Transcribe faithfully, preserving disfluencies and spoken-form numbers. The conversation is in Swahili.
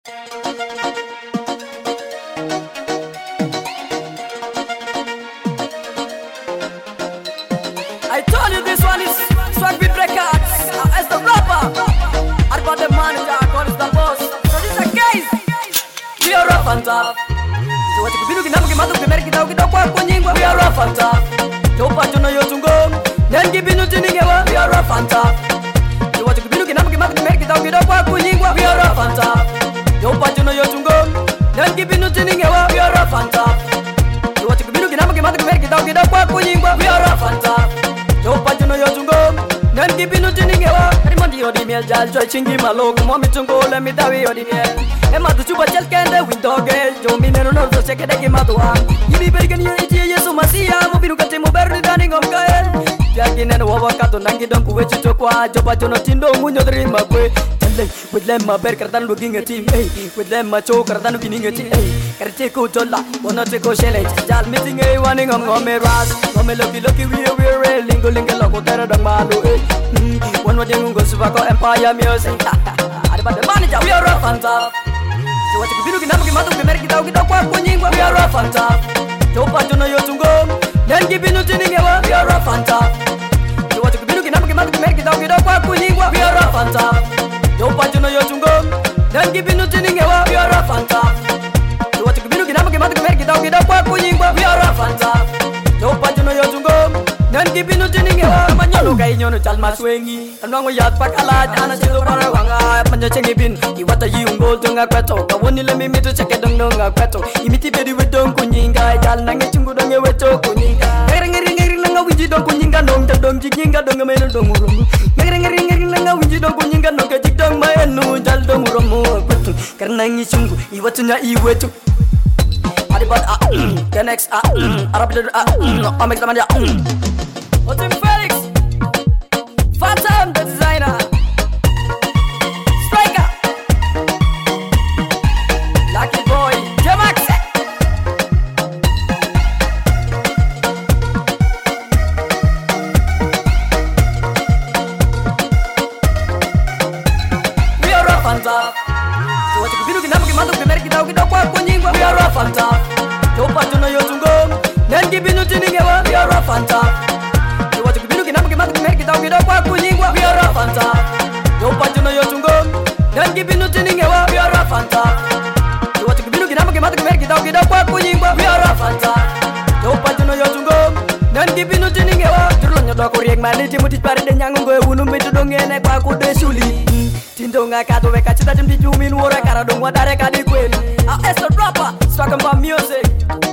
I told you this one is Swag Beat Records. uh, As the rapper, Arba the manager, God is the boss. So this is a case. We are rough and tough. So what you can do, you can matu kimeri kita kita kwa kunyingwa. We are rough and tough. Chopa chuno yotungom. Then give you nothing ngewa. We are rough and tough. So what you can do, you can matu kimeri kita kita kwa kunyingwa. We are rough and tough. Chopa chuno yotungom. Then give you nothing ngewa. We are rough and tough. So what you can do, you can matu kimeri kita kita kwa kunyingwa. We are rough and tough. Chopa chuno yotungom. Then give you nothing ngewa. Rimondi yodi miel jal joy chingi malog. Momi tungo le mi dawi yodi miel. Emma tu chupa chel kende window gate. Jo mi neno no so cheke deki matua. Yimi bergen yo iti yesu masia. Mo binu kate mo berni dani ngom kael. Yaki neno wawa kato nangi don kuwe chucho kwa. Chopa chuno tindo munyo dri mabwe. Tele with them ma ber kartan lu ginga team. Hey with them ma cho kartan lu gininga team. Hey karte ko jolla wono te ko challenge. Jal meeting hey wani ngom ngome ras. Ngome loki loki we we we lingo lingo logo tera dang malu. Hey one more thing go super ko empire music. Ada pada manager we are rough and tough. So what you can do, you can matu kimeri kita kita kwa kunyingwa. We are rough and tough. Chopa chuno yotungom. Then give you nothing ngewa. We are rough and tough. So what you can do, you can matu kimeri kita kita kwa kunyingwa. We are rough and tough. Chopa chuno yotungom. Then give you nothing ngewa. We are rough and tough. So what you can do, you can matu kimeri kita kita kwa kunyingwa. We are rough and tough. Chopa chuno yotungom. Then give you nothing ngewa. Manyono kai nyono chal maswengi. Anwango yat pakala ana chilo para wanga. Manja chengi bin. Iwata yungol tunga kweto. Kawoni le mimi tu cheke dong dong kweto. Imiti bedi wedong kunyinga. Jal nange chungu donge weto kunyinga. Ngeri ngeri ngeri nanga winji dong kunyinga dong. Jal dong jikinga dong meno dong uromu. Ngeri ngeri ngeri nanga winji dong kunyinga dong. Kajik dong meno jal dong uromu kweto. Karena ngi chungu iwatunya iweto. Adibat ah, the next ah, Arab the ah, Amex the manja. Otim Felix, Fatam the designer, Striker, Lucky Boy, Jamax. We are rough and tough. So what you can do, you can matu kimeri kita kita kwa kunyingwa. We are rough and tough. Chopa chuno yotungom. Then give you nothing ngewa. We are rough and tough. So what you can do, you can matu kimeri kita kita kwa kunyingwa. We are rough and tough. Chopa chuno yotungom. Then give you nothing ngewa. We are rough and tough. So what you can do, you can matu kimeri kita kita kwa kunyingwa. We are rough and tough. Chopa chuno yotungom. Then give you nothing ngewa. Turlo nyodo ko riek mani timuti pare de nyango go wunu mitu dongene kwa ko de suli. Tindo ngakato weka chita jumdi jumin wora kara dong wadare kadi kwen. Ah, as the rapper, talking about music.